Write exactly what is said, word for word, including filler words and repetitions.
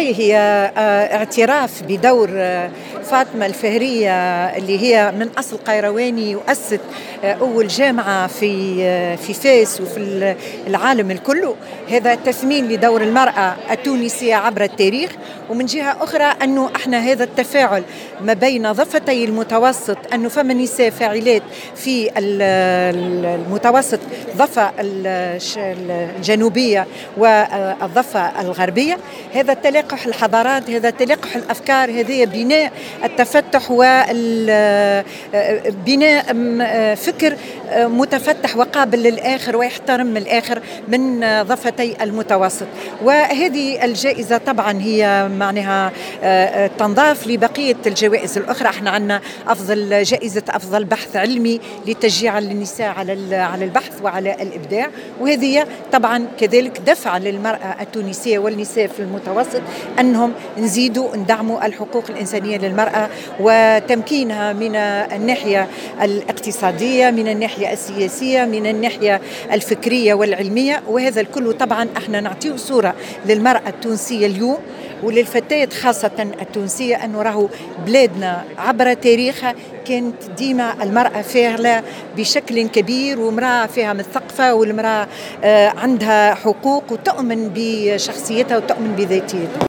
أي هي آه، اعتراف بدور آه، فاطمة الفهرية اللي هي من أصل قيرواني وأسست آه، أول جامعة في آه، في فاس وفي العالم الكل. هذا تثمين لدور المرأة التونسية عبر التاريخ. ومن جهة أخرى أنه إحنا هذا التفاعل ما بين ضفتي المتوسط، أنه فما نساء فاعلات في المتوسط، ضفة الجنوبية والضفة الغربية. هذا تلاقح الحضارات، هذا تلاقح الأفكار، هذا بناء التفتح وبناء فكر متفتح وقابل للآخر ويحترم الآخر من ضفتي المتوسط. وهذه الجائزة طبعا هي معناها تنضاف لبقية الجوائز الأخرى. احنا عندنا أفضل جائزة أفضل بحث علمي لتشجيع النساء على على البحث وعلى الإبداع، وهذه طبعا كذلك دفع للمرأة التونسية والنساء في المتوسط أنهم نزيدوا ندعموا الحقوق الإنسانية للمرأة وتمكينها من الناحية الاقتصادية، من الناحية السياسية، من الناحية الفكرية والعلمية. وهذا الكل طبعا احنا نعطيه صورة للمرأة التونسية اليوم وللفتاة خاصة التونسية، أنه راهو بلادنا عبر تاريخها كانت ديما المرأة فاعلة بشكل كبير، ومرأة فيها مثقفة، والمرأة عندها حقوق وتؤمن بشخصيتها وتؤمن بذاتيتها.